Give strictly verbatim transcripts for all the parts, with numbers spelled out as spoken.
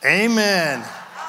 Amen.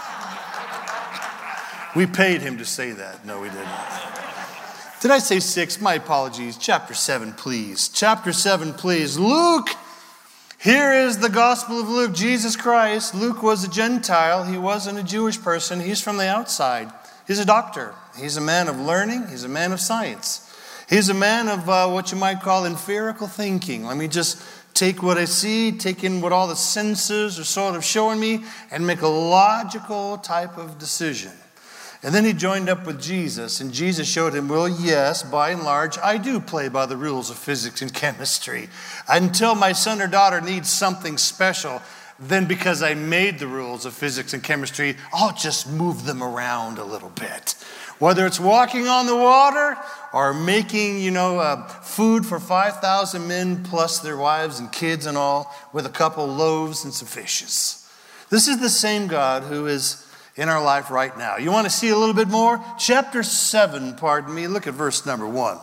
We paid him to say that. No, we didn't. Did I say six? My apologies. Chapter seven, please. Chapter seven, please. Luke. Here is the Gospel of Luke. Jesus Christ. Luke was a Gentile. He wasn't a Jewish person. He's from the outside. He's a doctor. He's a man of learning. He's a man of science. He's a man of uh, what you might call empirical thinking. Let me just take what I see, take in what all the senses are sort of showing me, and make a logical type of decision. And then he joined up with Jesus, and Jesus showed him, well, yes, by and large, I do play by the rules of physics and chemistry. Until my son or daughter needs something special, then because I made the rules of physics and chemistry, I'll just move them around a little bit. Whether it's walking on the water or making, you know, uh, food for five thousand men plus their wives and kids and all with a couple loaves and some fishes. This is the same God who is in our life right now. You want to see a little bit more? Chapter seven, pardon me, look at verse number one.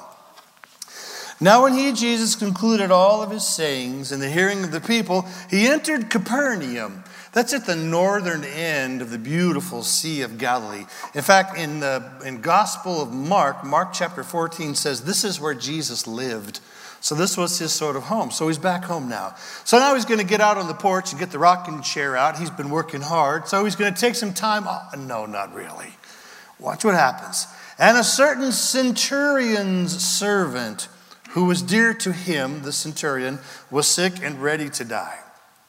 Now when he, Jesus, concluded all of his sayings in the hearing of the people, he entered Capernaum. That's at the northern end of the beautiful Sea of Galilee. In fact, in the in Gospel of Mark, Mark chapter fourteen says this is where Jesus lived. So this was his sort of home. So he's back home now. So now he's going to get out on the porch and get the rocking chair out. He's been working hard. So he's going to take some time off. No, not really. Watch what happens. And a certain centurion's servant who was dear to him, the centurion, was sick and ready to die.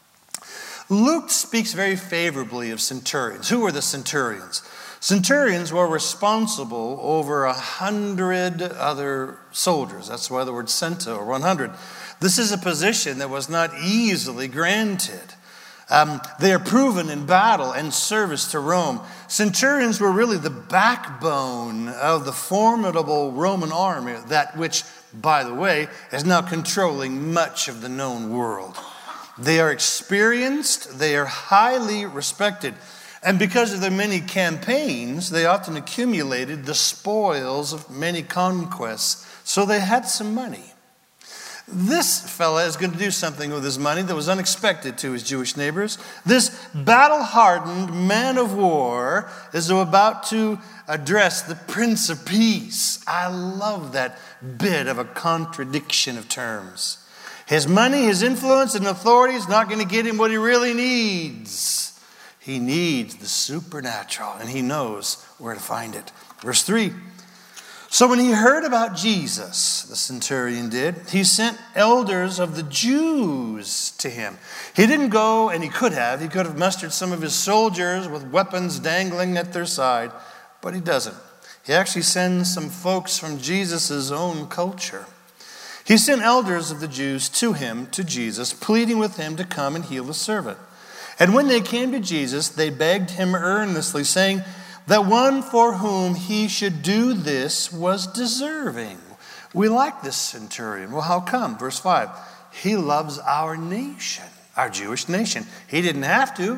Luke speaks very favorably of centurions. Who were the centurions? Centurions were responsible over a hundred other soldiers. That's why the word centa, or one hundred. This is a position that was not easily granted. Um, they are proven in battle and service to Rome. Centurions were really the backbone of the formidable Roman army, that which, by the way, is now controlling much of the known world. They are experienced, they are highly respected. And because of their many campaigns, they often accumulated the spoils of many conquests. So they had some money. This fella is going to do something with his money that was unexpected to his Jewish neighbors. This battle-hardened man of war is about to address the Prince of Peace. I love that bit of a contradiction of terms. His money, his influence, and authority is not going to get him what he really needs. He needs the supernatural, and he knows where to find it. Verse three. So when he heard about Jesus, the centurion did, he sent elders of the Jews to him. He didn't go, and he could have. He could have mustered some of his soldiers with weapons dangling at their side, but he doesn't. He actually sends some folks from Jesus' own culture. He sent elders of the Jews to him, to Jesus, pleading with him to come and heal the servant. And when they came to Jesus, they begged him earnestly, saying that one for whom he should do this was deserving. We like this centurion. Well, how come? Verse five, he loves our nation, our Jewish nation. He didn't have to.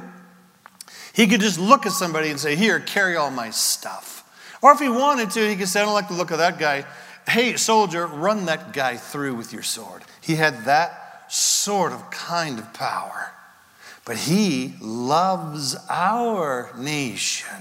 He could just look at somebody and say, here, carry all my stuff. Or if he wanted to, he could say, I don't like the look of that guy. Hey, soldier, run that guy through with your sword. He had that sort of kind of power. But he loves our nation.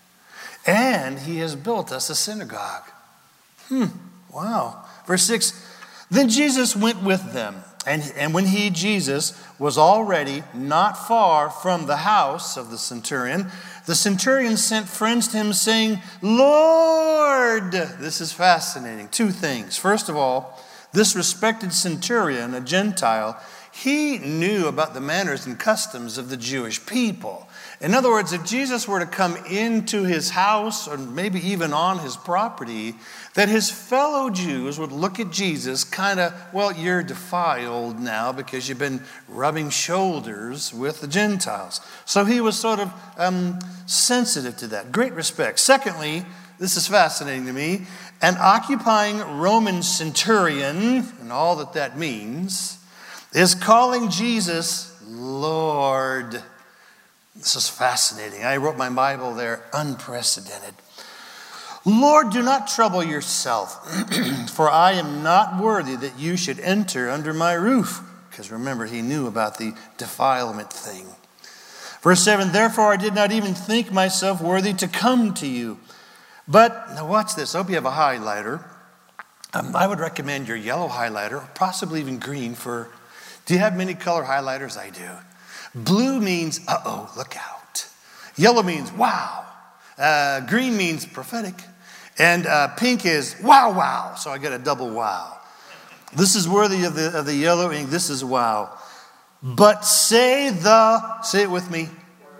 And he has built us a synagogue. Hmm, wow. Verse six, then Jesus went with them. And, and when he, Jesus, was already not far from the house of the centurion, the centurion sent friends to him saying, Lord, this is fascinating. Two things. First of all, this respected centurion, a Gentile, he knew about the manners and customs of the Jewish people. In other words, if Jesus were to come into his house or maybe even on his property, that his fellow Jews would look at Jesus kind of, well, you're defiled now because you've been rubbing shoulders with the Gentiles. So he was sort of um, sensitive to that. Great respect. Secondly, this is fascinating to me, an occupying Roman centurion, and all that that means, is calling Jesus Lord. This is fascinating. I wrote my Bible there, unprecedented. Lord, do not trouble yourself, for I am not worthy that you should enter under my roof. Because remember, he knew about the defilement thing. Verse seven, therefore I did not even think myself worthy to come to you. But, now watch this. I hope you have a highlighter. Um, I would recommend your yellow highlighter, or possibly even green for, do you have many color highlighters? I do. Blue means, uh-oh, look out. Yellow means, wow. Uh, green means prophetic. And uh, pink is, wow, wow. So I get a double wow. This is worthy of the, of the yellow ink. This is wow. But say the, say it with me,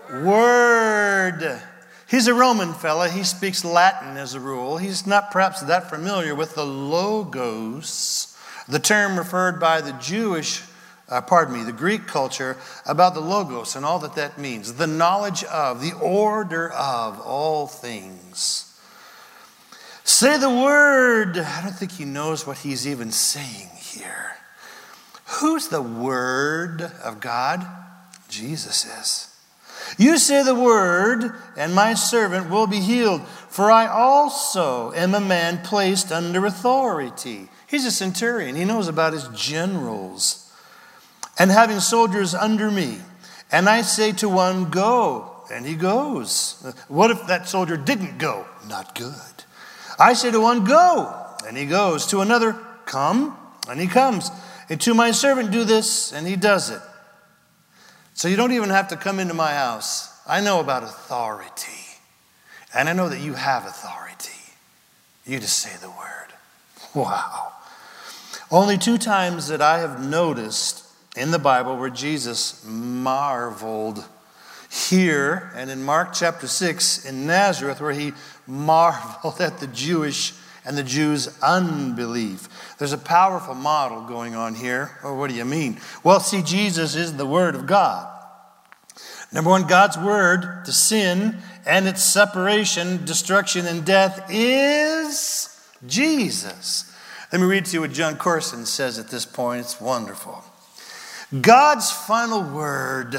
word. He's a Roman fella. He speaks Latin as a rule. He's not perhaps that familiar with the logos, the term referred by the Jewish, uh, pardon me, the Greek culture about the logos and all that that means. The knowledge of, the order of all things. Say the word. I don't think he knows what he's even saying here. Who's the Word of God? Jesus is. You say the word, and my servant will be healed. For I also am a man placed under authority. He's a centurion. He knows about his generals. And having soldiers under me. And I say to one, go, and he goes. What if that soldier didn't go? Not good. I say to one, go, and he goes. To another, come, and he comes. And to my servant, do this, and he does it. So you don't even have to come into my house. I know about authority. And I know that you have authority. You just say the word. Wow. Only two times that I have noticed in the Bible where Jesus marveled. Here and in Mark chapter six in Nazareth, where he marveled at the Jewish and the Jews' unbelief. There's a powerful model going on here. Well, what do you mean? Well, see, Jesus is the Word of God. Number one, God's Word to sin and its separation, destruction, and death is Jesus. Let me read to you what John Corson says at this point. It's wonderful. God's final word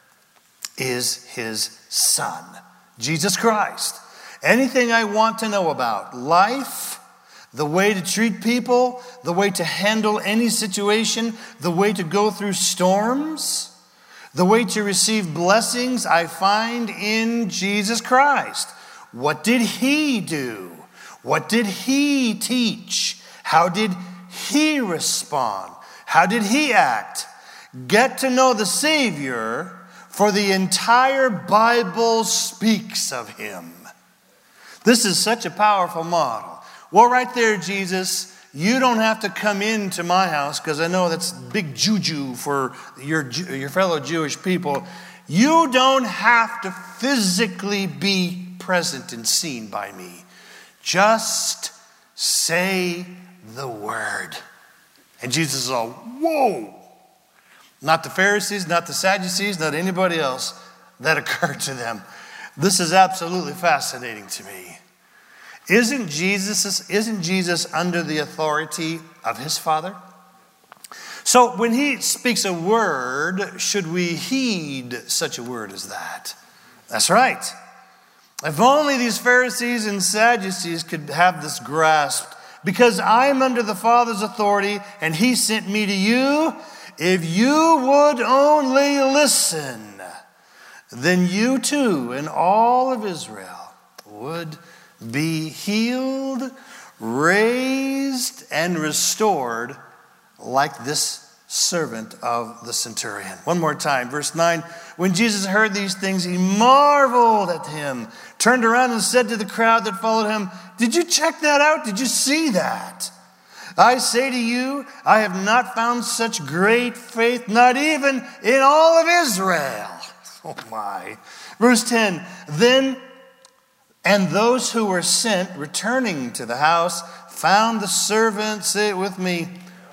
is his Son, Jesus Christ. Anything I want to know about life, the way to treat people, the way to handle any situation, the way to go through storms, the way to receive blessings, I find in Jesus Christ. What did he do? What did he teach? How did he respond? How did he act? Get to know the Savior, for the entire Bible speaks of him. This is such a powerful model. Well, right there, Jesus, you don't have to come into my house, because I know that's big juju for your, your fellow Jewish people. You don't have to physically be present and seen by me. Just say the word. And Jesus is all, whoa. Not the Pharisees, not the Sadducees, not anybody else. That occurred to them. This is absolutely fascinating to me. Isn't Jesus, isn't Jesus under the authority of his Father? So when he speaks a word, should we heed such a word as that? That's right. If only these Pharisees and Sadducees could have this grasped. Because I'm under the Father's authority and he sent me to you. If you would only listen, then you too and all of Israel would be healed, raised, and restored like this servant of the centurion. One more time, verse nine. When Jesus heard these things, he marveled at him, turned around and said to the crowd that followed him, did you check that out? Did you see that? I say to you, I have not found such great faith, not even in all of Israel. Oh my. Verse ten, then, and those who were sent, returning to the house, found the servant, say it with me,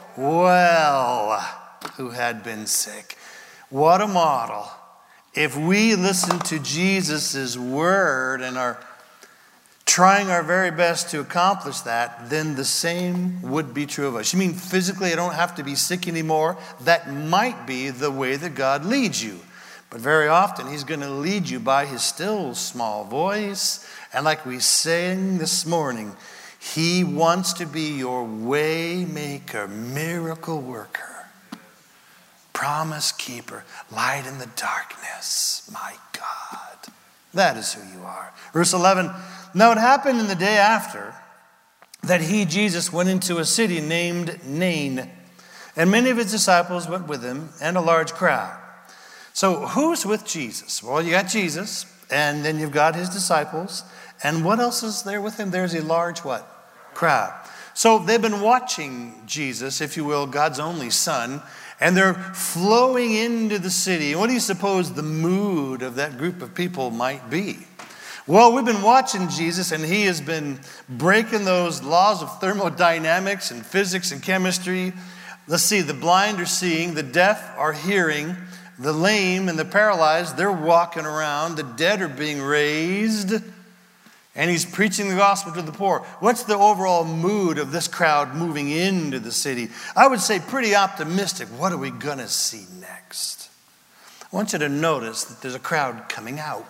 well, who had been sick. What a model. If we listen to Jesus' word and are trying our very best to accomplish that, then the same would be true of us. You mean physically I don't have to be sick anymore? That might be the way that God leads you. But very often he's going to lead you by his still small voice. And like we sang this morning, he wants to be your way maker, miracle worker, promise keeper, light in the darkness, my God. That is who you are. Verse eleven, now it happened in the day after that he, Jesus, went into a city named Nain, and many of his disciples went with him, and a large crowd. So who's with Jesus? Well, you got Jesus, and then you've got his disciples, and what else is there with him? There's a large what? Crowd. So they've been watching Jesus, if you will, God's only son, and they're flowing into the city. What do you suppose the mood of that group of people might be? Well, we've been watching Jesus, and he has been breaking those laws of thermodynamics and physics and chemistry. Let's see, the blind are seeing, the deaf are hearing, the lame and the paralyzed, they're walking around, the dead are being raised, and he's preaching the gospel to the poor. What's the overall mood of this crowd moving into the city? I would say pretty optimistic. What are we going to see next? I want you to notice that there's a crowd coming out.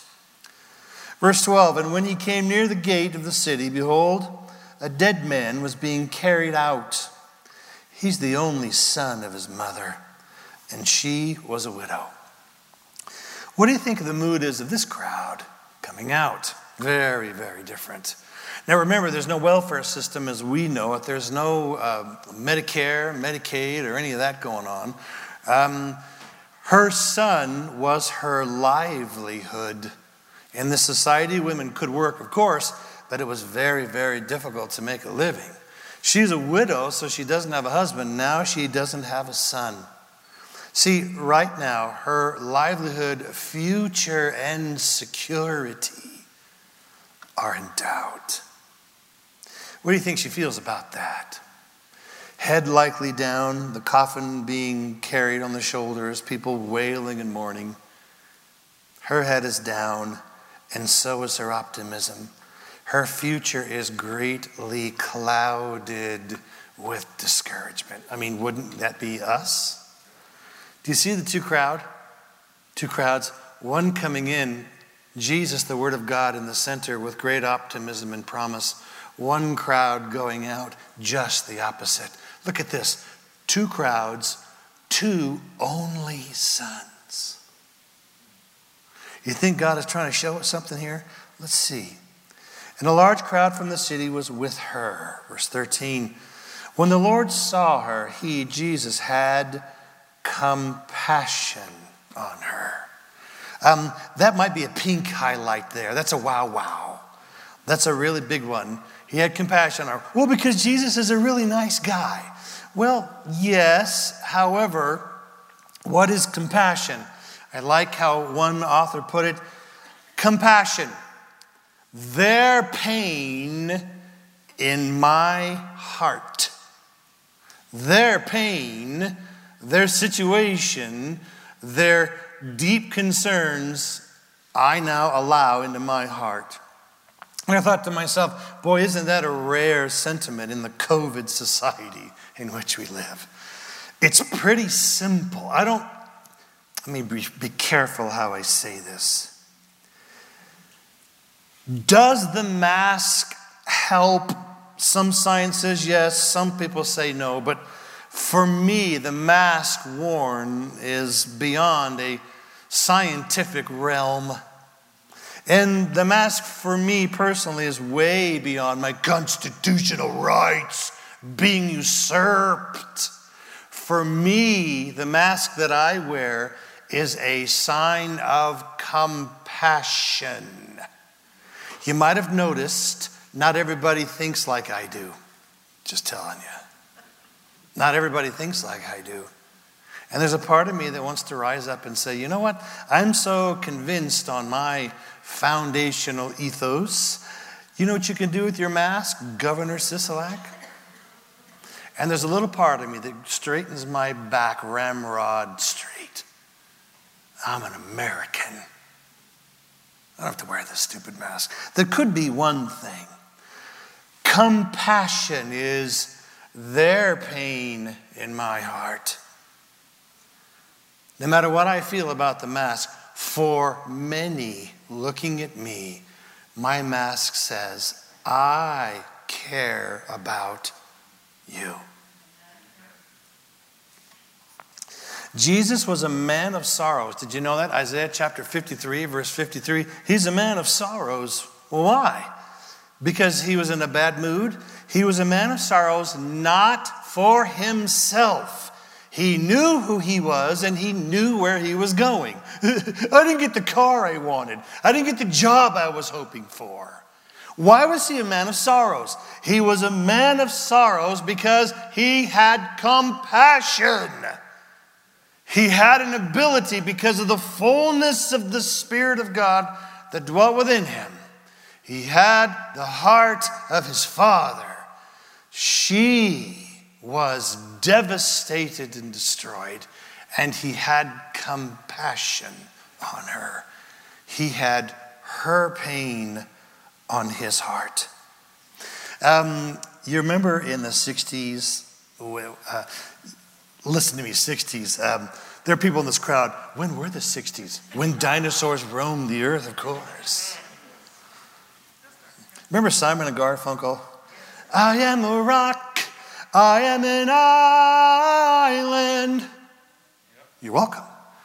Verse twelve, and when he came near the gate of the city, behold, a dead man was being carried out. He's the only son of his mother, and she was a widow. What do you think the mood is of this crowd coming out? Very, very different. Now remember, there's no welfare system as we know it. There's no uh, Medicare, Medicaid, or any of that going on. Um, her son was her livelihood. In this society, women could work, of course, but it was very, very difficult to make a living. She's a widow, so she doesn't have a husband. Now she doesn't have a son. See, right now, her livelihood, future, and security are in doubt. What do you think she feels about that? Head likely down, the coffin being carried on the shoulders, people wailing and mourning. Her head is down, and so is her optimism. Her future is greatly clouded with discouragement. I mean, wouldn't that be us? Do you see the two crowd? Two crowds. One coming in, Jesus, the Word of God, in the center with great optimism and promise. One crowd going out, just the opposite. Look at this. Two crowds, two only sons. You think God is trying to show us something here? Let's see. And a large crowd from the city was with her. Verse thirteen. When the Lord saw her, he, Jesus, had compassion on her. Um, that might be a pink highlight there. That's a wow, wow. That's a really big one. He had compassion on her. Well, because Jesus is a really nice guy. Well, yes. However, what is compassion? I like how one author put it. Compassion. Their pain in my heart. Their pain, their situation, their deep concerns, I now allow into my heart. And I thought to myself, boy, isn't that a rare sentiment in the COVID society in which we live? It's pretty simple. I don't, let me be, be careful how I say this. Does the mask help? Some science says yes, some people say no, but for me, the mask worn is beyond a scientific realm. And the mask for me personally is way beyond my constitutional rights being usurped. For me, the mask that I wear is a sign of compassion. You might have noticed, not everybody thinks like I do. Just telling you. Not everybody thinks like I do. And there's a part of me that wants to rise up and say, you know what? I'm so convinced on my foundational ethos. You know what you can do with your mask, Governor Sisolak? And there's a little part of me that straightens my back ramrod straight. I'm an American. I don't have to wear this stupid mask. There could be one thing. Compassion is their pain in my heart. No matter what I feel about the mask, for many looking at me, my mask says, I care about you. Jesus was a man of sorrows. Did you know that? Isaiah chapter fifty-three, verse fifty-three. He's a man of sorrows. Well, why? Because he was in a bad mood. He was a man of sorrows, not for himself. He knew who he was and he knew where he was going. I didn't get the car I wanted. I didn't get the job I was hoping for. Why was he a man of sorrows? He was a man of sorrows because he had compassion. He had an ability because of the fullness of the Spirit of God that dwelt within him. He had the heart of his Father. She was devastated and destroyed, and he had compassion on her. He had her pain on his heart. Um, you remember in the sixties, uh, listen to me, sixties, um, there are people in this crowd, when were the sixties? When dinosaurs roamed the earth, of course. Remember Simon and Garfunkel? I am a rock, I am an island. You're welcome.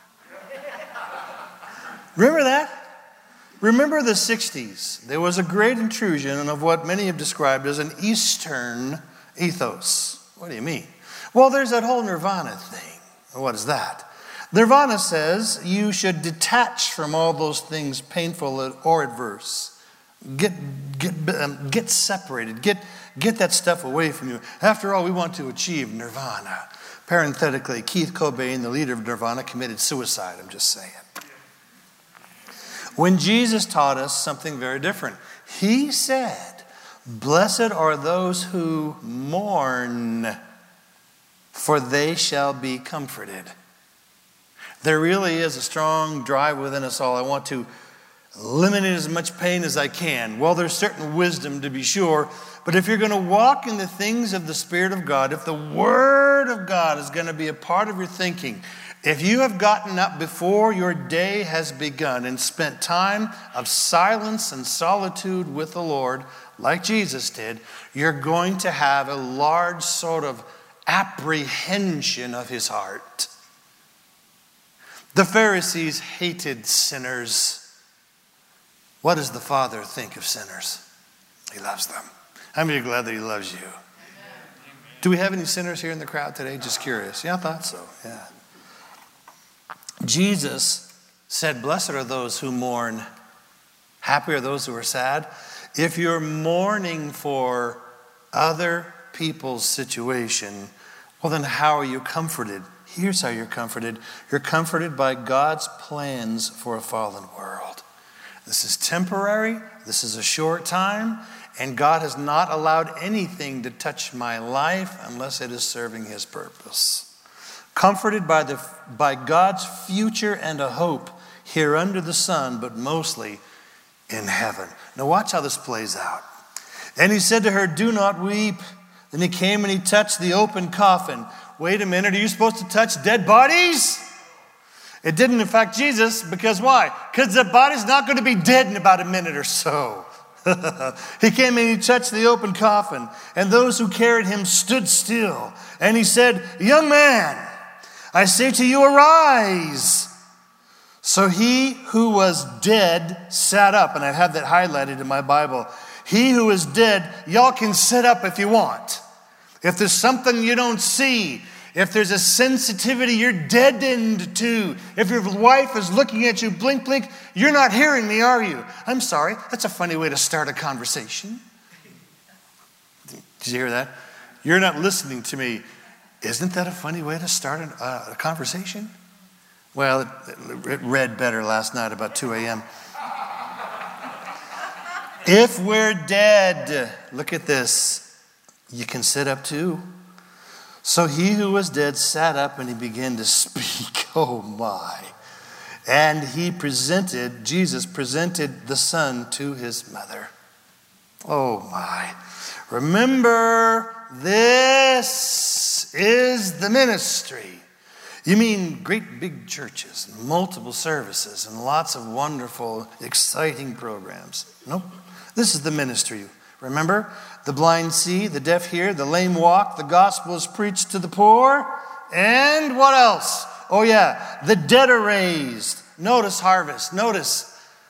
Remember that? Remember the sixties. There was a great intrusion of what many have described as an Eastern ethos. What do you mean? Well, there's that whole Nirvana thing. What is that? Nirvana says you should detach from all those things painful or adverse. Get, get, um, get separated. Get, get that stuff away from you. After all, we want to achieve nirvana. Parenthetically, Keith Cobain, the leader of Nirvana, committed suicide. I'm just saying. When Jesus taught us something very different, he said, blessed are those who mourn, for they shall be comforted. There really is a strong drive within us all. I want to eliminate as much pain as I can. Well, there's certain wisdom to be sure, but if you're going to walk in the things of the Spirit of God, if the Word of God is going to be a part of your thinking, if you have gotten up before your day has begun and spent time of silence and solitude with the Lord, like Jesus did, you're going to have a large sort of apprehension of his heart. The Pharisees hated sinners. What does the Father think of sinners? He loves them. How many are glad that he loves you? Amen. Do we have any sinners here in the crowd today? Just curious. Yeah, I thought so. Yeah. Jesus said, blessed are those who mourn. Happy are those who are sad. If you're mourning for other people's situation, well, then how are you comforted? Here's how you're comforted. You're comforted by God's plans for a fallen world. This is temporary. This is a short time. And God has not allowed anything to touch my life unless it is serving his purpose. Comforted by, the, by God's future and a hope here under the sun, but mostly in heaven. Now watch how this plays out. And he said to her, do not weep. Then he came and he touched the open coffin. Wait a minute, are you supposed to touch dead bodies? It didn't affect Jesus, because why? Because the body's not going to be dead in about a minute or so. He came and he touched the open coffin, and those who carried him stood still. And he said, young man, I say to you, arise. So he who was dead sat up, and I have that highlighted in my Bible. He who is dead, y'all can sit up if you want. If there's something you don't see, if there's a sensitivity you're deadened to, if your wife is looking at you, blink, blink, you're not hearing me, are you? I'm sorry, that's a funny way to start a conversation. Did you hear that? You're not listening to me. Isn't that a funny way to start an, uh, a conversation? Well, it, it read better last night about two a.m. If we're dead, look at this. You can sit up too. So he who was dead sat up and he began to speak. Oh my. And he presented, Jesus presented the son to his mother. Oh my. Remember, this is the ministry. You mean great big churches, multiple services, and lots of wonderful, exciting programs. Nope. This is the ministry. Remember, the blind see, the deaf hear, the lame walk, the gospel is preached to the poor, and what else? Oh yeah, the dead are raised. Notice harvest. Notice,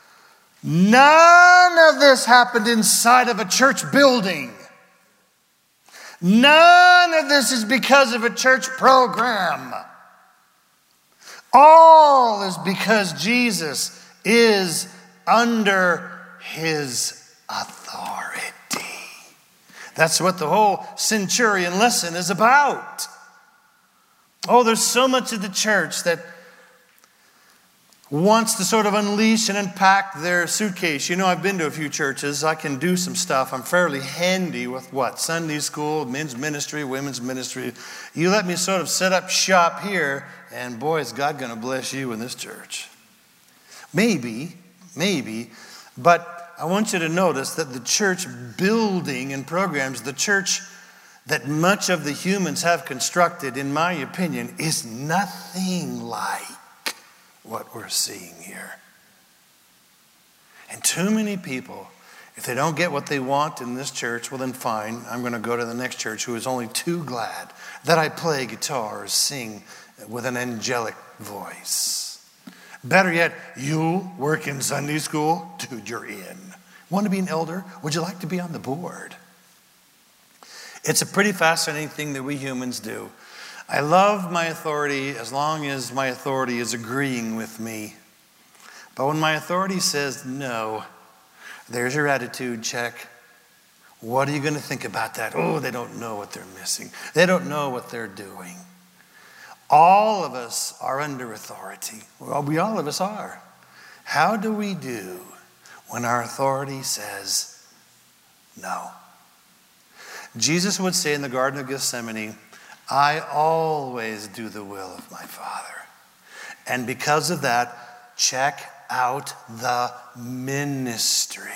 none of this happened inside of a church building. None of this is because of a church program. All is because Jesus is under his authority. That's what the whole centurion lesson is about. Oh, there's so much of the church that wants to sort of unleash and unpack their suitcase. You know, I've been to a few churches. I can do some stuff. I'm fairly handy with what? Sunday school, men's ministry, women's ministry. You let me sort of set up shop here, and boy, is God going to bless you in this church. Maybe, maybe, but I want you to notice that the church building and programs, the church that much of the humans have constructed, in my opinion, is nothing like what we're seeing here. And too many people, if they don't get what they want in this church, well then fine, I'm going to go to the next church who is only too glad that I play guitar or sing with an angelic voice. Better yet, you work in Sunday school? Dude, you're in. Want to be an elder? Would you like to be on the board? It's a pretty fascinating thing that we humans do. I love my authority as long as my authority is agreeing with me. But when my authority says no, there's your attitude check. What are you going to think about that? Oh, they don't know what they're missing. They don't know what they're doing. All of us are under authority. Well, we all of us are. How do we do when our authority says no? Jesus would say in the Garden of Gethsemane, I always do the will of my Father. And because of that, check out the ministry.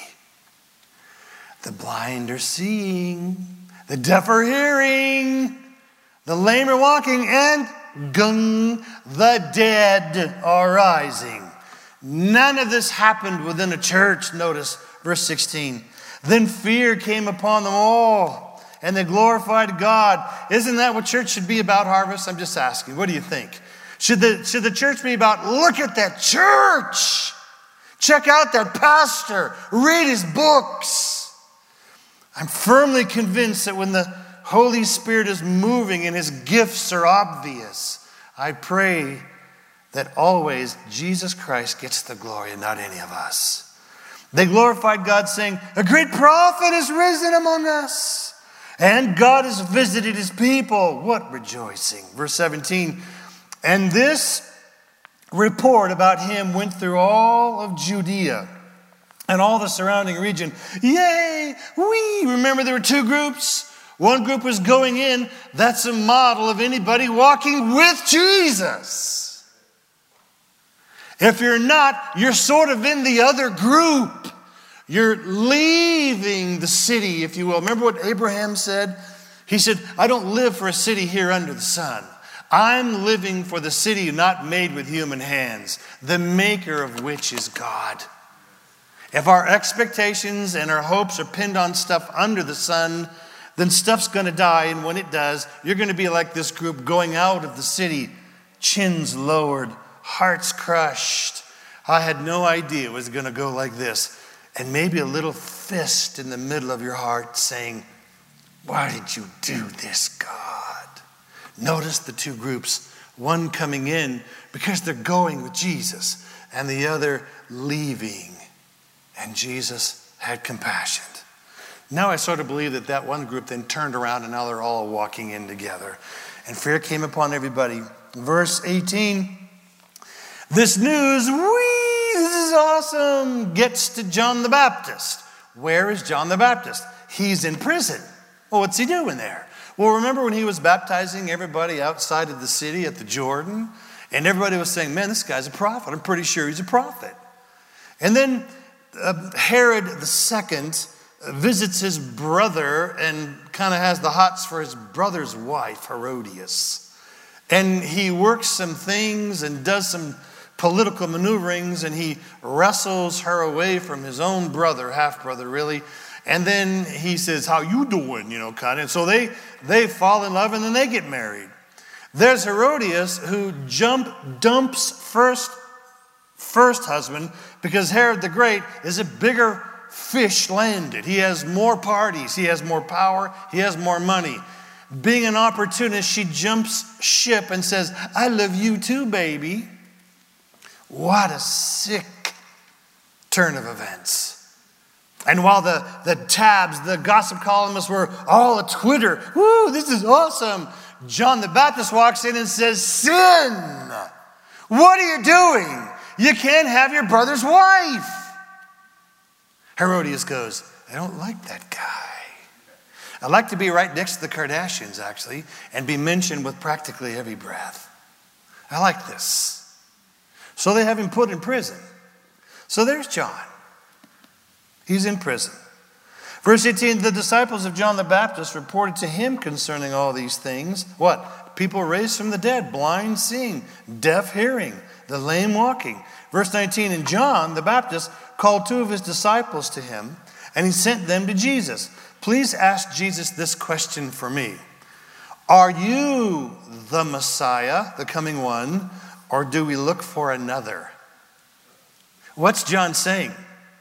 The blind are seeing, the deaf are hearing, the lame are walking, and gung, the dead are rising. None of this happened within a church. Notice verse sixteen. Then fear came upon them all, and they glorified God. Isn't that what church should be about, Harvest? I'm just asking. What do you think? Should the, should the church be about, look at that church. Check out that pastor. Read his books. I'm firmly convinced that when the Holy Spirit is moving and his gifts are obvious, I pray that always Jesus Christ gets the glory and not any of us. They glorified God, saying, a great prophet is risen among us, and God has visited his people. What rejoicing. Verse seventeen, and this report about him went through all of Judea and all the surrounding region. Yay! We remember there were two groups. One group was going in. That's a model of anybody walking with Jesus. If you're not, you're sort of in the other group. You're leaving the city, if you will. Remember what Abraham said? He said, I don't live for a city here under the sun. I'm living for the city not made with human hands, the maker of which is God. If our expectations and our hopes are pinned on stuff under the sun, then stuff's going to die. And when it does, you're going to be like this group going out of the city, chins lowered, hearts crushed. I had no idea it was going to go like this. And maybe a little fist in the middle of your heart saying, why did you do this, God? Notice the two groups, one coming in because they're going with Jesus, and the other leaving. And Jesus had compassion. Now I sort of believe that that one group then turned around and now they're all walking in together. And fear came upon everybody. Verse eighteen, this news, whee, this is awesome, gets to John the Baptist. Where is John the Baptist? He's in prison. Well, what's he doing there? Well, remember when he was baptizing everybody outside of the city at the Jordan? And everybody was saying, man, this guy's a prophet. I'm pretty sure he's a prophet. And then uh, Herod the Second visits his brother and kind of has the hots for his brother's wife, Herodias. And he works some things and does some political maneuverings, and he wrestles her away from his own brother, half-brother really. And then he says, how you doing, you know, kind of. And so they, they fall in love and then they get married. There's Herodias, who jump, dumps first, first husband because Herod the Great is a bigger fish landed. He has more parties. He has more power. He has more money. Being an opportunist, she jumps ship and says, I love you too, baby. What a sick turn of events. And while the, the tabs, the gossip columnists were all a Twitter, woo, this is awesome, John the Baptist walks in and says, sin! What are you doing? You can't have your brother's wife. Herodias goes, I don't like that guy. I'd like to be right next to the Kardashians, actually, and be mentioned with practically every breath. I like this. So they have him put in prison. So there's John. He's in prison. Verse eighteen, the disciples of John the Baptist reported to him concerning all these things. What? People raised from the dead, blind seeing, deaf hearing, the lame walking. Verse nineteen, and John the Baptist called two of his disciples to him, and he sent them to Jesus. Please ask Jesus this question for me. Are you the Messiah, the coming one, or do we look for another? What's John saying?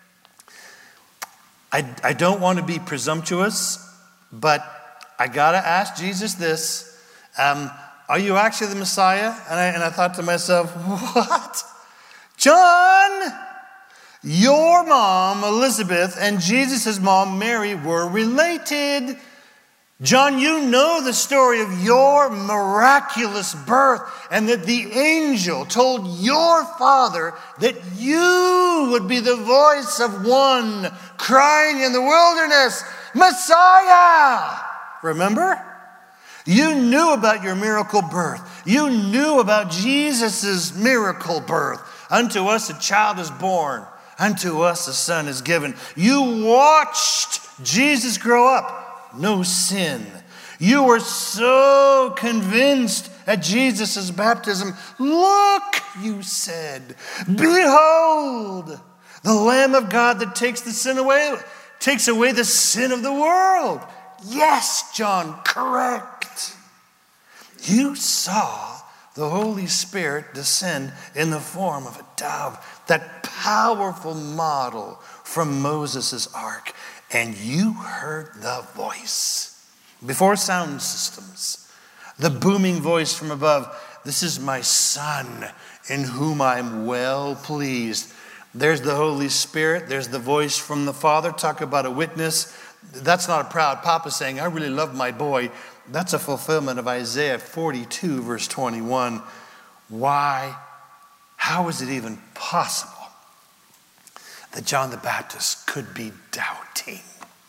I, I don't want to be presumptuous, but I got to ask Jesus this. Um, are you actually the Messiah? And I, and I thought to myself, what? John, your mom, Elizabeth, and Jesus' mom, Mary, were related. John, you know the story of your miraculous birth and that the angel told your father that you would be the voice of one crying in the wilderness, Messiah! Remember? You knew about your miracle birth. You knew about Jesus' miracle birth. Unto us a child is born. Unto us a son is given. You watched Jesus grow up. No sin. You were so convinced at Jesus' baptism. Look, you said, behold, the Lamb of God that takes the sin away, takes away the sin of the world. Yes, John, correct. You saw the Holy Spirit descend in the form of a dove, that powerful model from Moses' ark. And you heard the voice, before sound systems, the booming voice from above. This is my son in whom I'm well pleased. There's the Holy Spirit. There's the voice from the Father. Talk about a witness. That's not a proud papa saying, I really love my boy. That's a fulfillment of Isaiah forty-two, verse twenty-one. Why? How is it even possible that John the Baptist could be doubting?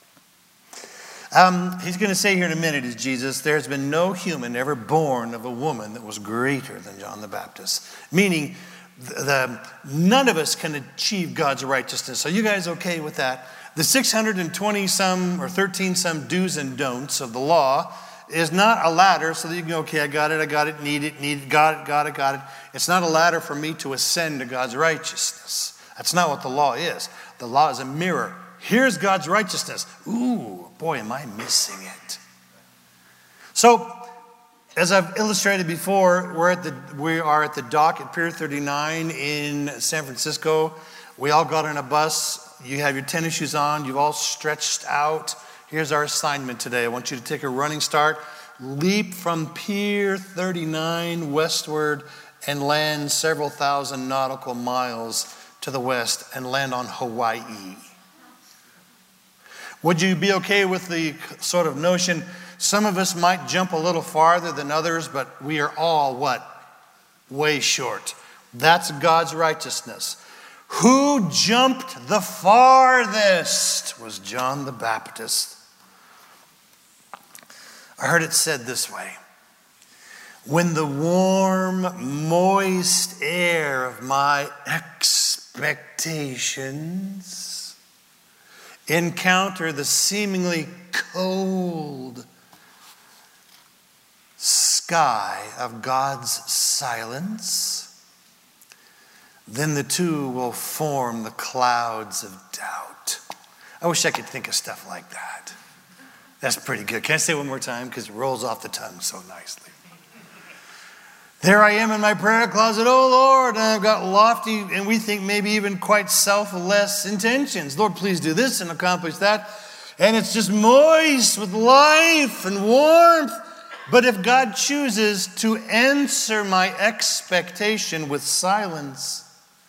Um, he's going to say here in a minute, is Jesus, there's been no human ever born of a woman that was greater than John the Baptist. Meaning, the, the, none of us can achieve God's righteousness. Are you guys okay with that? The six hundred twenty some or thirteen some do's and don'ts of the law is not a ladder so that you can go, okay, I got it, I got it, need it, need it, got it, got it, got it. It's not a ladder for me to ascend to God's righteousness. That's not what the law is. The law is a mirror. Here's God's righteousness. Ooh, boy, am I missing it. So, as I've illustrated before, we're at the, we are at the dock at Pier thirty-nine in San Francisco. We all got on a bus. You have your tennis shoes on. You've all stretched out. Here's our assignment today. I want you to take a running start, leap from Pier thirty-nine westward, and land several thousand nautical miles to the west and land on Hawaii. Would you be okay with the sort of notion, some of us might jump a little farther than others, but we are all what? Way short. That's God's righteousness. Who jumped the farthest was John the Baptist. I heard it said this way. When the warm, moist air of my expectations encounter the seemingly cold sky of God's silence, then the two will form the clouds of doubt. I wish I could think of stuff like that. That's pretty good. Can I say it one more time? Because it rolls off the tongue so nicely. There I am in my prayer closet, oh Lord, and I've got lofty, and we think maybe even quite selfless intentions. Lord, please do this and accomplish that. And it's just moist with life and warmth. But if God chooses to answer my expectation with silence,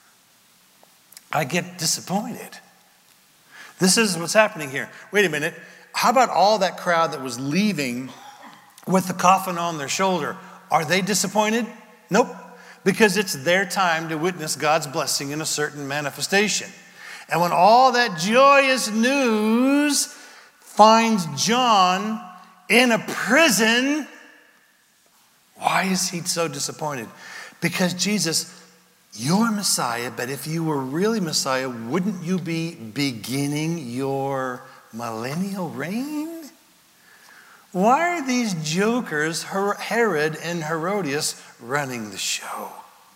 I get disappointed. This is what's happening here. Wait a minute. How about all that crowd that was leaving with the coffin on their shoulder? Are they disappointed? Nope. Because it's their time to witness God's blessing in a certain manifestation. And when all that joyous news finds John in a prison, why is he so disappointed? Because Jesus, you're Messiah, but if you were really Messiah, wouldn't you be beginning your millennial reign? Why are these jokers, Herod and Herodias, running the show?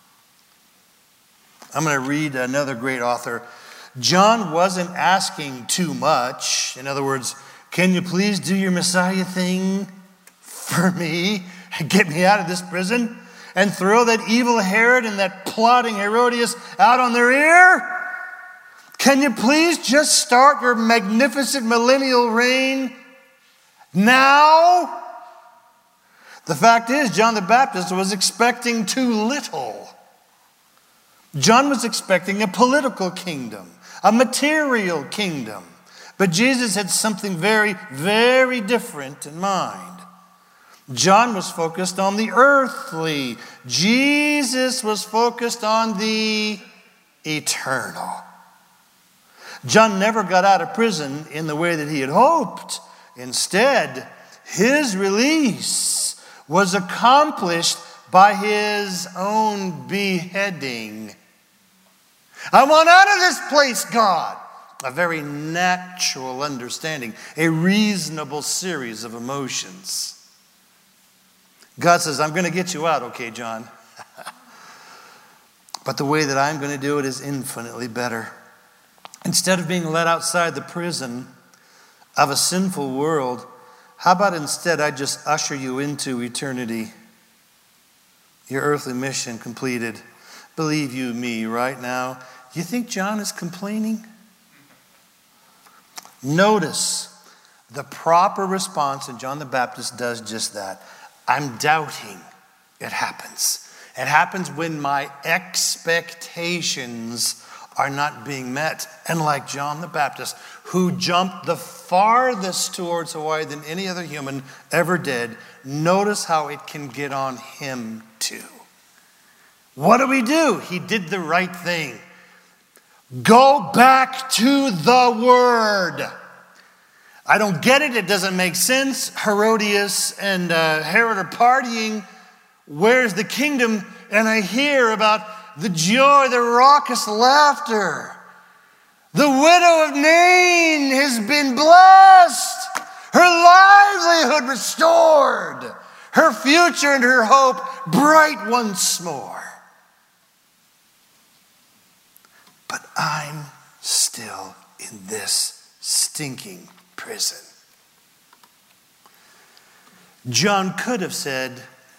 I'm going to read another great author. John wasn't asking too much. In other words, can you please do your Messiah thing for me and get me out of this prison and throw that evil Herod and that plotting Herodias out on their ear? Can you please just start your magnificent millennial reign now? The fact is, John the Baptist was expecting too little. John was expecting a political kingdom, a material kingdom. But Jesus had something very, very different in mind. John was focused on the earthly. Jesus was focused on the eternal. John never got out of prison in the way that he had hoped. Instead, his release was accomplished by his own beheading. I want out of this place, God. A very natural understanding, a reasonable series of emotions. God says, I'm going to get you out, okay, John? But the way that I'm going to do it is infinitely better. Instead of being let outside the prison of a sinful world, how about instead I just usher you into eternity? Your earthly mission completed. Believe you me right now. You think John is complaining? Notice the proper response, and John the Baptist does just that. I'm doubting. It happens. It happens when my expectations are not being met. And like John the Baptist, who jumped the farthest towards Hawaii than any other human ever did, notice how it can get on him too. What do we do? He did the right thing. Go back to the Word. I don't get it. It doesn't make sense. Herodias and uh, Herod are partying. Where's the kingdom? And I hear about the joy, the raucous laughter. The widow of Nain has been blessed. Her livelihood restored. Her future and her hope bright once more. But I'm still in this stinking prison. John could have said,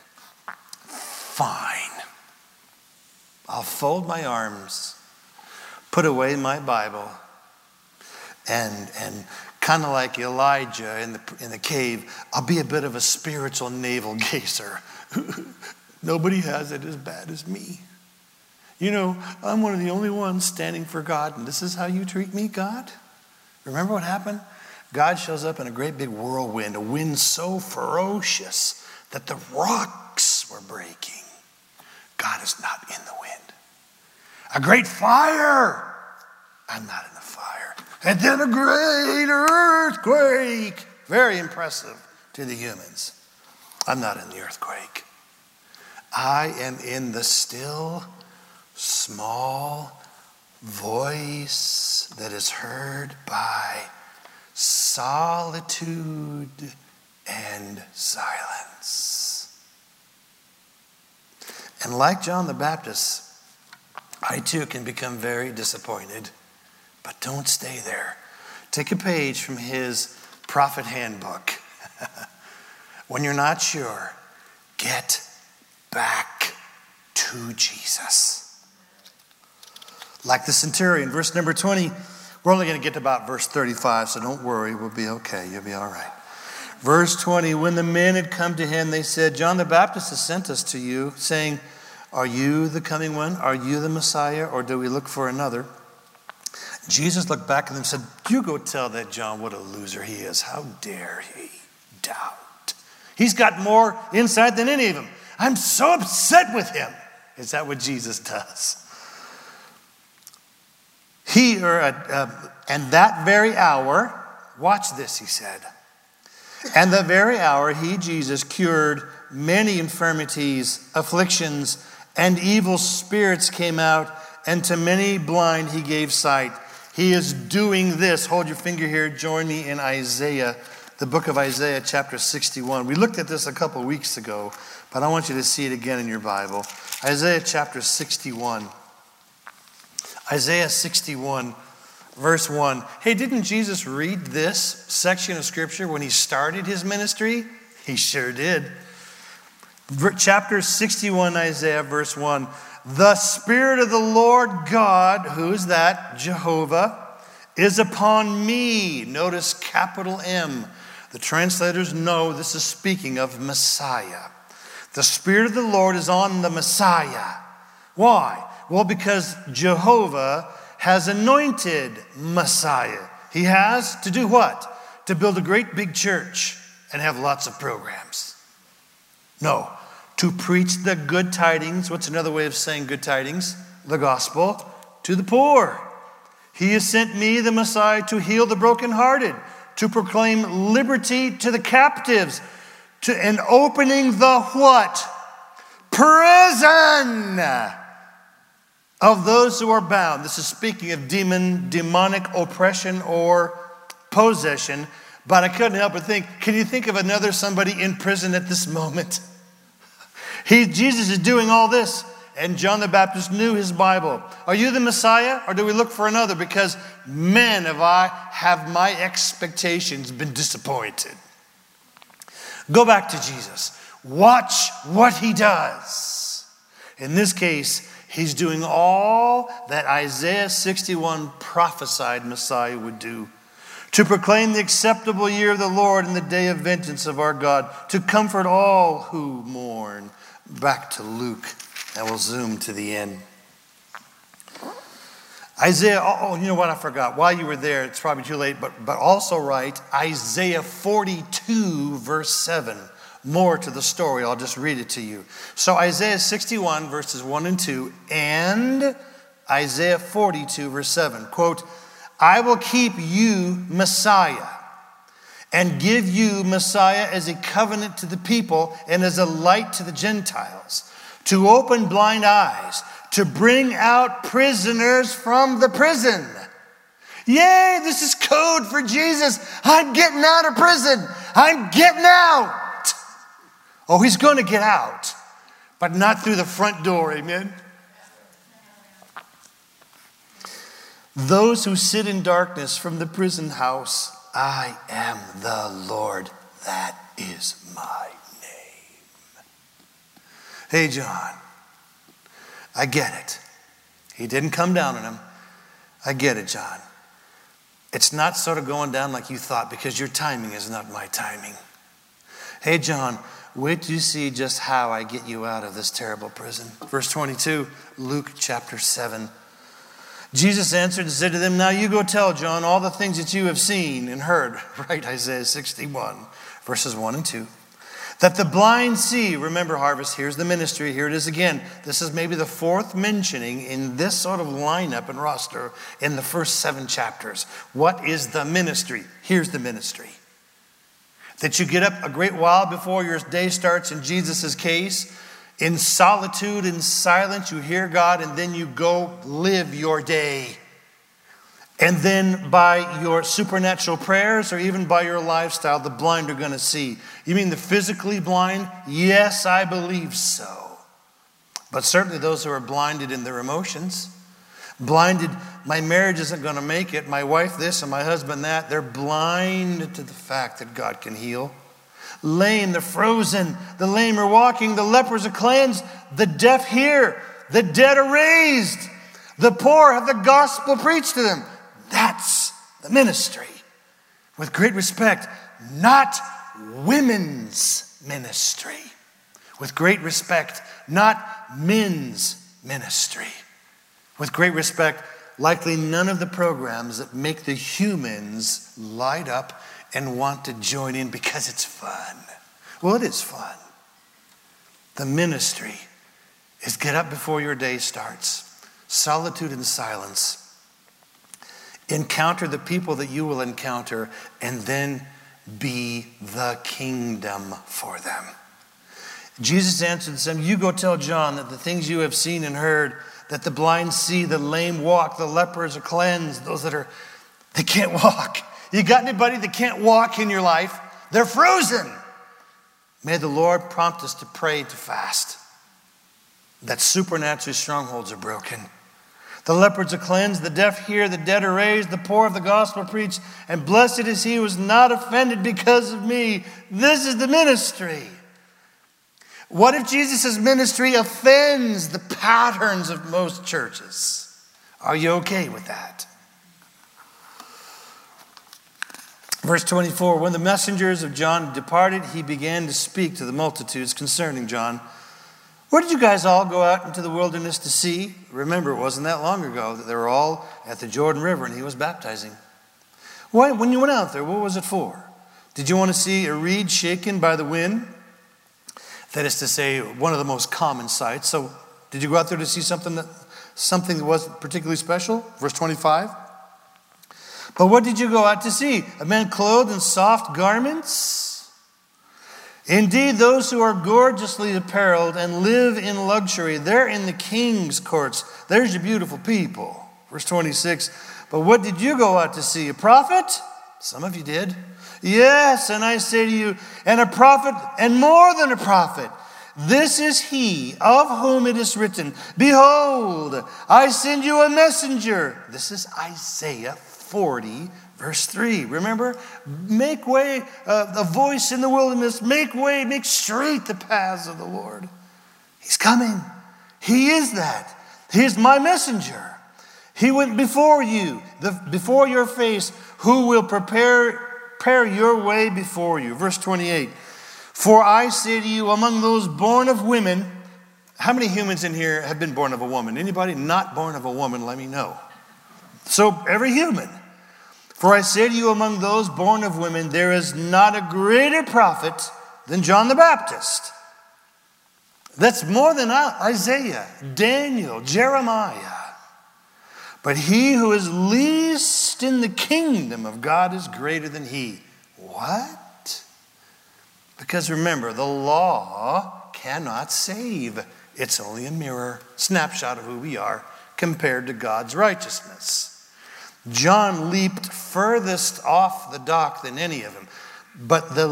fine. I'll fold my arms, put away my Bible, and, and kind of like Elijah in the, in the cave, I'll be a bit of a spiritual navel gazer. Nobody has it as bad as me. You know, I'm one of the only ones standing for God, and this is how you treat me, God? Remember what happened? God shows up in a great big whirlwind, a wind so ferocious that the rocks were breaking. God is not in the wind. A great fire. I'm not in the fire. And then a great earthquake. Very impressive to the humans. I'm not in the earthquake. I am in the still, small voice that is heard by solitude and silence. And like John the Baptist, I too can become very disappointed, but don't stay there. Take a page from his prophet handbook. When you're not sure, get back to Jesus. Like the centurion, verse number twenty. We're only going to get to about verse thirty-five, so don't worry. We'll be okay. You'll be all right. Verse twenty, when the men had come to him, they said, John the Baptist has sent us to you, saying, are you the coming one? Are you the Messiah? Or do we look for another? Jesus looked back at them and said, you go tell that John what a loser he is. How dare he doubt? He's got more insight than any of them. I'm so upset with him. Is that what Jesus does? He, or, uh, uh, and that very hour, watch this, he said. And the very hour he, Jesus, cured many infirmities, afflictions, and evil spirits came out, and to many blind he gave sight. He is doing this. Hold your finger here. Join me in Isaiah, the book of Isaiah, chapter sixty-one. We looked at this a couple weeks ago, but I want you to see it again in your Bible. Isaiah chapter sixty-one. Isaiah sixty-one, verse one. Hey, didn't Jesus read this section of Scripture when he started his ministry? He sure did. Chapter sixty-one, Isaiah, verse one. The Spirit of the Lord God, who is that? Jehovah, is upon me. Notice capital M. The translators know this is speaking of Messiah. The Spirit of the Lord is on the Messiah. Why? Well, because Jehovah has anointed Messiah. He has to do what? To build a great big church and have lots of programs. No, to preach the good tidings. What's another way of saying good tidings? The gospel to the poor. He has sent me, the Messiah, to heal the brokenhearted, to proclaim liberty to the captives, to and opening the what? Prison of those who are bound. This is speaking of demon, demonic oppression or possession. But I couldn't help but think, can you think of another somebody in prison at this moment? He, Jesus is doing all this, and John the Baptist knew his Bible. Are you the Messiah, or do we look for another? Because, man, have I, have my expectations been disappointed. Go back to Jesus. Watch what he does. In this case, he's doing all that Isaiah sixty-one prophesied Messiah would do. To proclaim the acceptable year of the Lord and the day of vengeance of our God. To comfort all who mourn. Back to Luke, and we'll zoom to the end. Isaiah, oh, you know what I forgot? While you were there, it's probably too late, but, but also write Isaiah forty-two, verse seven. More to the story. I'll just read it to you. So Isaiah sixty-one, verses one and two, and Isaiah forty-two, verse seven. Quote, I will keep you, Messiah, and give you, Messiah, as a covenant to the people and as a light to the Gentiles, to open blind eyes, to bring out prisoners from the prison. Yay, this is code for Jesus. I'm getting out of prison. I'm getting out. Oh, he's going to get out, but not through the front door, amen? Those who sit in darkness from the prison house, I am the Lord, that is my name. Hey, John, I get it. He didn't come down on him. I get it, John. It's not sort of going down like you thought because your timing is not my timing. Hey, John, wait till you see just how I get you out of this terrible prison. Verse twenty-two, Luke chapter seven. Jesus answered and said to them, now you go tell John all the things that you have seen and heard. Right, Isaiah sixty-one, verses one and two. That the blind see. Remember, Harvest, here's the ministry. Here it is again. This is maybe the fourth mentioning in this sort of lineup and roster in the first seven chapters. What is the ministry? Here's the ministry. That you get up a great while before your day starts in Jesus' case. In solitude and silence, you hear God, and then you go live your day. And then by your supernatural prayers or even by your lifestyle, the blind are going to see. You mean the physically blind? Yes, I believe so. But certainly those who are blinded in their emotions. Blinded, my marriage isn't going to make it. My wife this and my husband that. They're blind to the fact that God can heal. lame, the frozen, the lame are walking, the lepers are cleansed, the deaf hear, the dead are raised, the poor have the gospel preached to them. That's the ministry. With great respect, not women's ministry. With great respect, not men's ministry. With great respect, likely none of the programs that make the humans light up and want to join in because it's fun. Well, it is fun. The ministry is get up before your day starts. Solitude and silence. Encounter the people that you will encounter and then be the kingdom for them. Jesus answered them, you go tell John that the things you have seen and heard, that the blind see, the lame walk, the lepers are cleansed, those that are, they can't walk. You got anybody that can't walk in your life? They're frozen. May the Lord prompt us to pray, to fast, that supernatural strongholds are broken. The lepers are cleansed, the deaf hear, the dead are raised, the poor of the gospel preached, and blessed is he who is not offended because of me. This is the ministry. What if Jesus' ministry offends the patterns of most churches? Are you okay with that? Verse twenty-four, when the messengers of John departed, he began to speak to the multitudes concerning John. Where did you guys all go out into the wilderness to see? Remember, it wasn't that long ago that they were all at the Jordan River and he was baptizing. Why, when you went out there, what was it for? Did you want to see a reed shaken by the wind? That is to say, one of the most common sights. So did you go out there to see something that, something that wasn't particularly special? Verse twenty-five. But what did you go out to see? A man clothed in soft garments? Indeed, those who are gorgeously apparelled and live in luxury, they're in the king's courts. There's your beautiful people. Verse twenty-six. But what did you go out to see? A prophet? Some of you did. Yes, and I say to you, and a prophet, and more than a prophet. This is he of whom it is written, behold, I send you a messenger. This is Isaiah forty, verse three. Remember? Make way, uh, a voice in the wilderness, make way, make straight the paths of the Lord. He's coming. He is that. He is my messenger. He went before you, the, before your face, who will prepare Prepare your way before you. Verse twenty-eight. For I say to you, among those born of women, how many humans in here have been born of a woman? Anybody not born of a woman, let me know. So every human. For I say to you, among those born of women, there is not a greater prophet than John the Baptist. That's more than Isaiah, Daniel, Jeremiah. But he who is least in the kingdom of God is greater than he. What? Because remember, the law cannot save. It's only a mirror, snapshot of who we are compared to God's righteousness. John leaped furthest off the dock than any of them. But the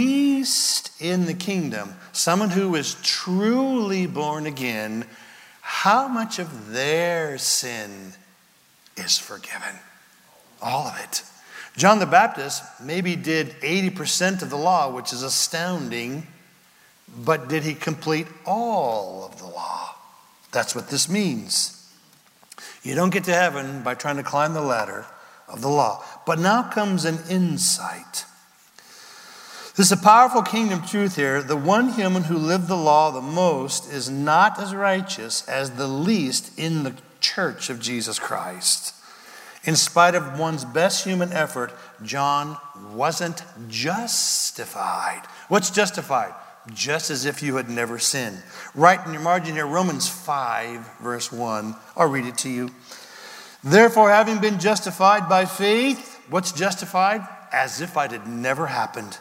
least in the kingdom, someone who is truly born again, how much of their sin is forgiven? All of it. John the Baptist maybe did eighty percent of the law, which is astounding, but did he complete all of the law? That's what this means. You don't get to heaven by trying to climb the ladder of the law. But now comes an insight. There's a powerful kingdom truth here. The one human who lived the law the most is not as righteous as the least in the church of Jesus Christ. In spite of one's best human effort, John wasn't justified. What's justified? Just as if you had never sinned. Right in your margin here, Romans five, verse one. I'll read it to you. Therefore, having been justified by faith, what's justified? As if it had never happened.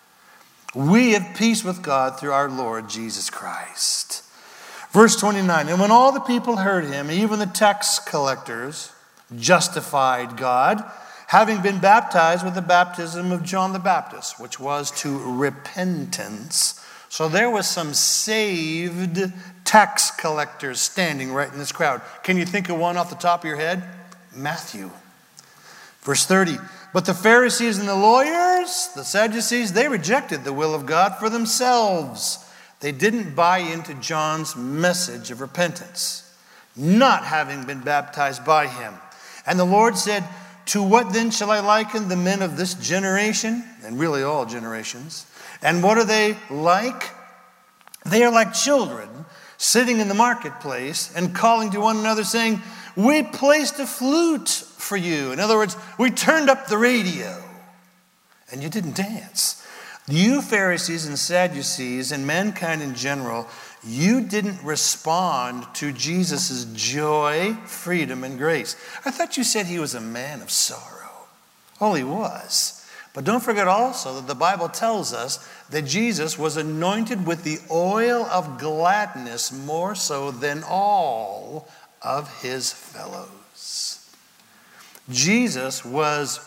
We have peace with God through our Lord Jesus Christ. Verse twenty-nine, and when all the people heard him, even the tax collectors, justified God, having been baptized with the baptism of John the Baptist, which was to repentance. So there was some saved tax collectors standing right in this crowd. Can you think of one off the top of your head? Matthew. Verse thirty, but the Pharisees and the lawyers, the Sadducees, they rejected the will of God for themselves. They didn't buy into John's message of repentance, not having been baptized by him. And the Lord said, to what then shall I liken the men of this generation? And really all generations. And what are they like? They are like children sitting in the marketplace and calling to one another saying, we placed a flute for you. In other words, we turned up the radio and you didn't dance. You Pharisees and Sadducees and mankind in general, you didn't respond to Jesus' joy, freedom, and grace. I thought you said he was a man of sorrow. Oh, he was. But don't forget also that the Bible tells us that Jesus was anointed with the oil of gladness more so than all of his fellows. Jesus was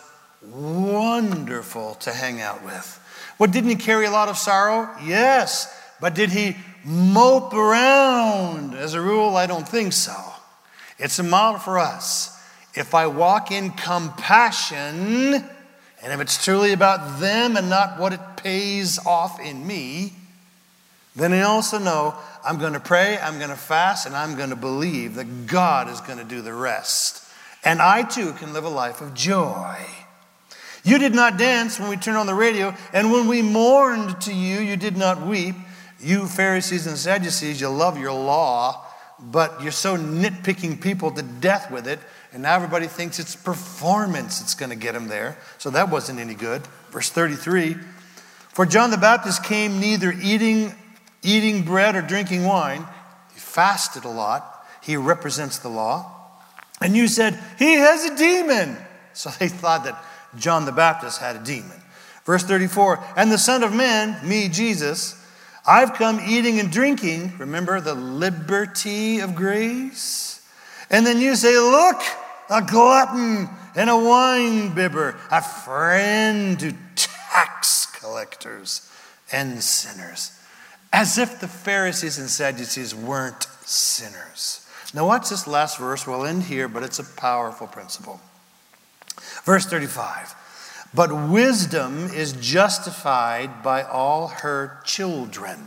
wonderful to hang out with. What, didn't he carry a lot of sorrow? Yes. But did he mope around? As a rule, I don't think so. It's a model for us. If I walk in compassion, and if it's truly about them and not what it pays off in me, then I also know I'm going to pray, I'm going to fast, and I'm going to believe that God is going to do the rest. And I too can live a life of joy. You did not dance when we turned on the radio, and when we mourned to you, you did not weep. You Pharisees and Sadducees, you love your law, but you're so nitpicking people to death with it, and now everybody thinks it's performance that's going to get them there. So that wasn't any good. Verse thirty-three, for John the Baptist came neither eating, eating bread or drinking wine. He fasted a lot. He represents the law. And you said, he has a demon. So they thought that John the Baptist had a demon. Verse thirty-four, and the Son of Man, me, Jesus, I've come eating and drinking. Remember the liberty of grace? And then you say, look, a glutton and a wine bibber, a friend to tax collectors and sinners. As if the Pharisees and Sadducees weren't sinners. Now watch this last verse. We'll end here, but it's a powerful principle. Verse thirty-five. But wisdom is justified by all her children.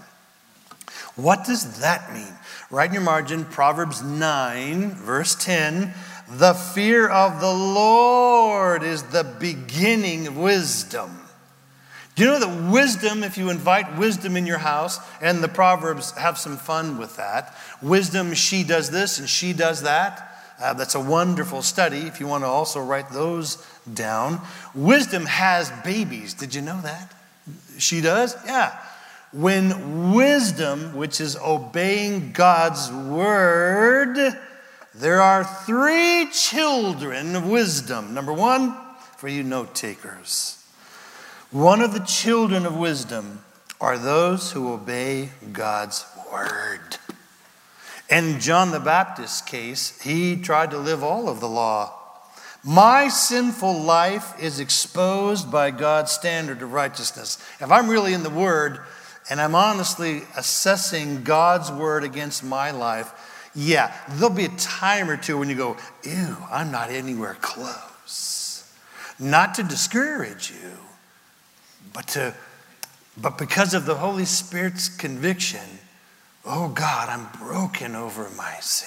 What does that mean? Write in your margin, Proverbs nine, verse ten. The fear of the Lord is the beginning of wisdom. Do you know that wisdom, if you invite wisdom in your house, and the Proverbs have some fun with that. Wisdom, she does this and she does that. Uh, that's a wonderful study if you want to also write those down. Wisdom has babies. Did you know that? She does? Yeah. When wisdom, which is obeying God's word, there are three children of wisdom. Number one, for you note takers. One of the children of wisdom are those who obey God's word. In John the Baptist's case, he tried to live all of the law. My sinful life is exposed by God's standard of righteousness. If I'm really in the Word and I'm honestly assessing God's Word against my life, yeah, there'll be a time or two when you go, ew, I'm not anywhere close. Not to discourage you, but to, but because of the Holy Spirit's conviction, oh God, I'm broken over my sin.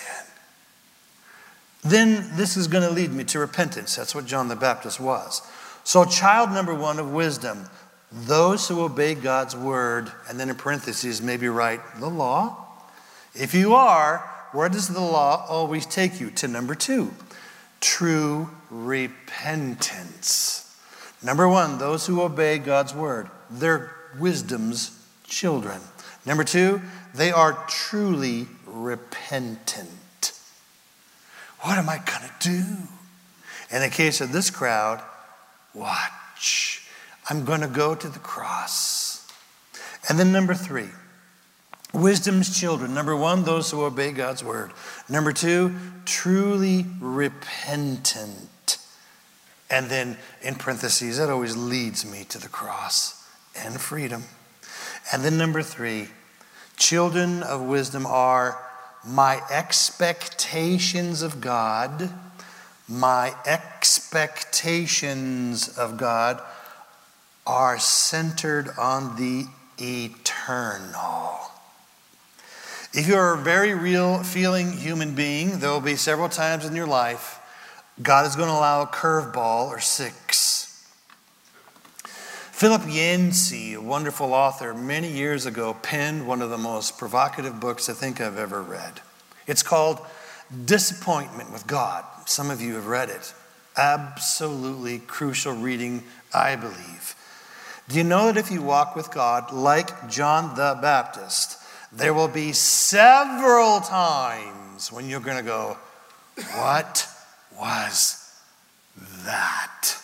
Then this is going to lead me to repentance. That's what John the Baptist was. So child number one of wisdom, those who obey God's word, and then in parentheses, maybe write the law. If you are, where does the law always take you? To number two, true repentance. Number one, those who obey God's word, they're wisdom's children. Number two, they are truly repentant. What am I going to do? In the case of this crowd, watch. I'm going to go to the cross. And then number three, wisdom's children. Number one, those who obey God's word. Number two, truly repentant. And then in parentheses, that always leads me to the cross and freedom. And then number three, children of wisdom are my expectations of God, my expectations expectations of God are centered on the eternal. If you're a very real feeling human being, there will be several times in your life God is going to allow a curveball or six. Philip Yancey, a wonderful author, many years ago penned one of the most provocative books I think I've ever read. It's called Disappointment with God. Some of you have read it. Absolutely crucial reading, I believe. Do you know that if you walk with God like John the Baptist, there will be several times when you're going to go, what was that?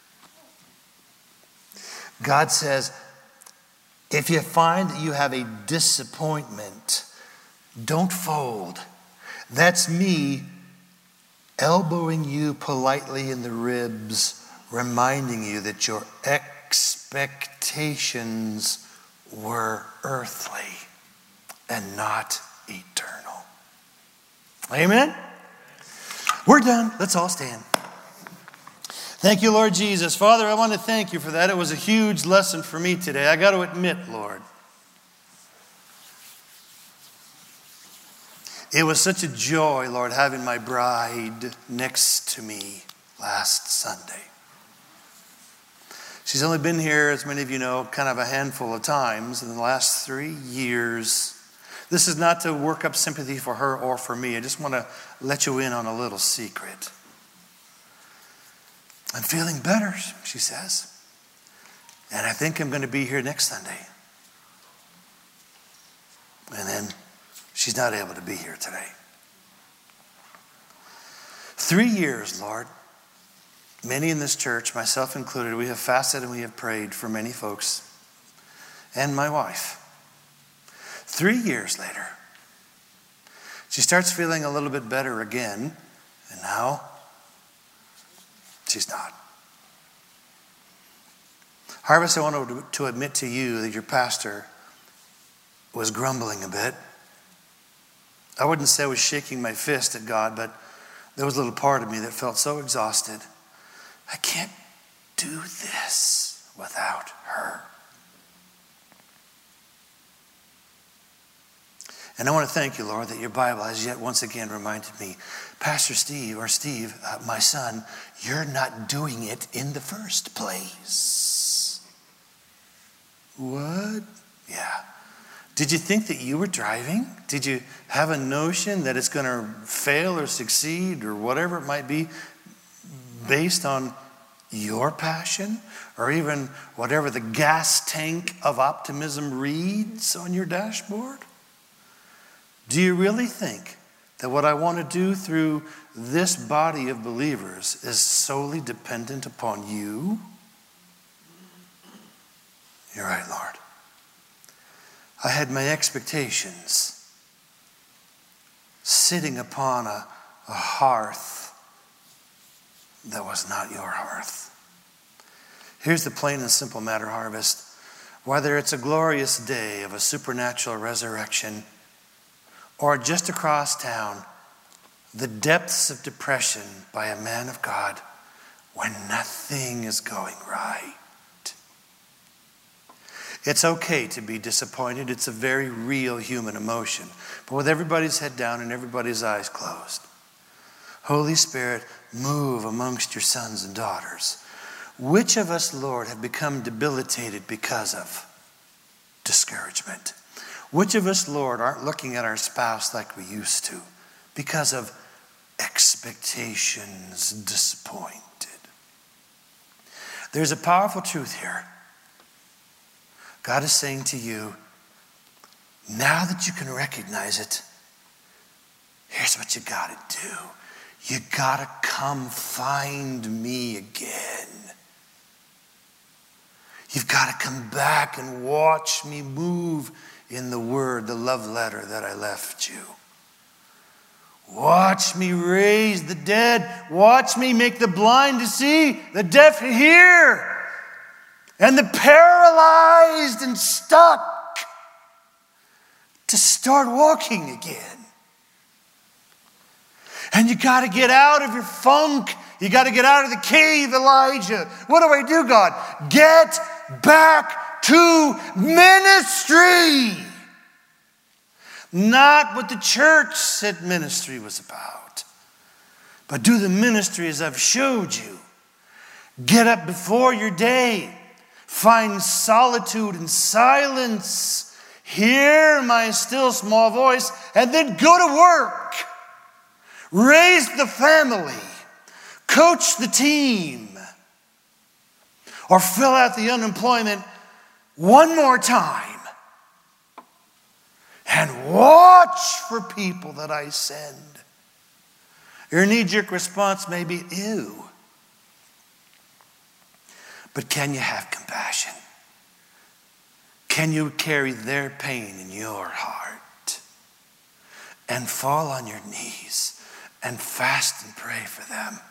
God says, if you find that you have a disappointment, don't fold. That's me elbowing you politely in the ribs, reminding you that your expectations were earthly and not eternal. Amen? We're done. Let's all stand. Thank you, Lord Jesus. Father, I want to thank you for that. It was a huge lesson for me today. I got to admit, Lord, it was such a joy, Lord, having my bride next to me last Sunday. She's only been here, as many of you know, kind of a handful of times in the last three years. This is not to work up sympathy for her or for me. I just want to let you in on a little secret. I'm feeling better, she says. And I think I'm going to be here next Sunday. And then she's not able to be here today. Three years, Lord. Many in this church, myself included, we have fasted and we have prayed for many folks. And my wife. Three years later, she starts feeling a little bit better again. And now, she's not. Harvest, I want to admit to you that your pastor was grumbling a bit. I wouldn't say I was shaking my fist at God, but there was a little part of me that felt so exhausted. I can't do this without her. And I want to thank you, Lord, that your Bible has yet once again reminded me, Pastor Steve, or Steve, uh, my son, you're not doing it in the first place. What? Yeah. Did you think that you were driving? Did you have a notion that it's going to fail or succeed or whatever it might be based on your passion or even whatever the gas tank of optimism reads on your dashboard? Do you really think that what I want to do through this body of believers is solely dependent upon you? You're right, Lord. I had my expectations sitting upon a, a hearth that was not your hearth. Here's the plain and simple matter, Harvest. Whether it's a glorious day of a supernatural resurrection or just across town, the depths of depression by a man of God when nothing is going right. It's okay to be disappointed. It's a very real human emotion. But with everybody's head down and everybody's eyes closed, Holy Spirit, move amongst your sons and daughters. Which of us, Lord, have become debilitated because of discouragement? Which of us, Lord, aren't looking at our spouse like we used to because of expectations disappointed? There's a powerful truth here. God is saying to you, now that you can recognize it, here's what you got to do. You got to come find me again. You've got to come back and watch me move in the word, the love letter that I left you. Watch me raise the dead. Watch me make the blind to see, the deaf to hear, and the paralyzed and stuck to start walking again. And you got to get out of your funk You got to get out of the cave, Elijah. What do I do, God? Get back to ministry. Not what the church said ministry was about, but do the ministry as I've showed you. Get up before your day. Find solitude and silence. Hear my still small voice, and then go to work. Raise the family. Coach the team. Or fill out the unemployment one more time. And watch for people that I send. Your knee-jerk response may be, ew. But can you have compassion? Can you carry their pain in your heart? And fall on your knees and fast and pray for them.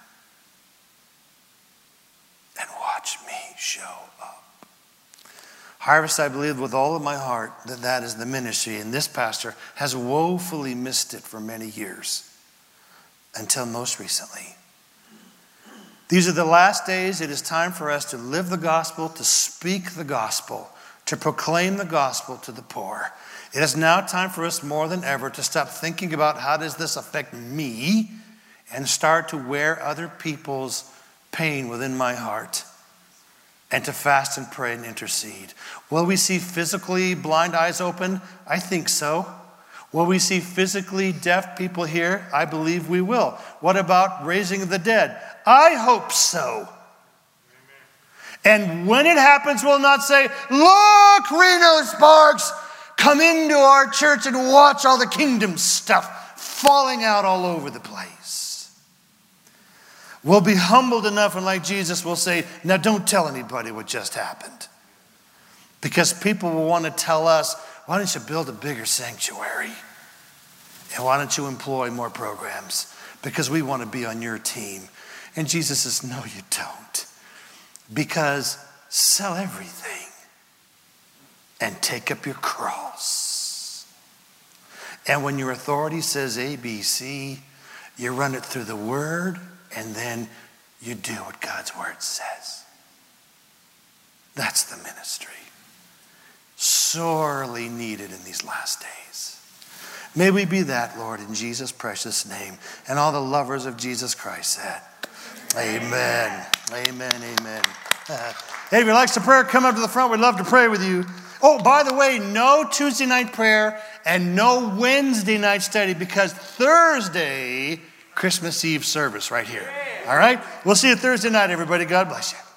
And watch me show up. Harvest, I believe with all of my heart that that is the ministry. And this pastor has woefully missed it for many years. Until most recently. These are the last days. It is time for us to live the gospel, to speak the gospel, to proclaim the gospel to the poor. It is now time for us more than ever to stop thinking about how does this affect me and start to wear other people's pain within my heart and to fast and pray and intercede. Will we see physically blind eyes open? I think so. Will we see physically deaf people here? I believe we will. What about raising the dead? I hope so. Amen. And when it happens, we'll not say, look, Reno Sparks, come into our church and watch all the kingdom stuff falling out all over the place. We'll be humbled enough, and like Jesus will say, now don't tell anybody what just happened. Because people will want to tell us, why don't you build a bigger sanctuary? And why don't you employ more programs? Because we want to be on your team. And Jesus says, no, you don't. Because sell everything and take up your cross. And when your authority says A, B, C, you run it through the word, and then you do what God's word says. That's the ministry. Sorely needed in these last days. May we be that, Lord, in Jesus' precious name. And all the lovers of Jesus Christ said, amen, amen, amen. Uh, hey, if you like some prayer, come up to the front. We'd love to pray with you. Oh, by the way, no Tuesday night prayer and no Wednesday night study because Thursday, Christmas Eve service right here. All right? We'll see you Thursday night, everybody. God bless you.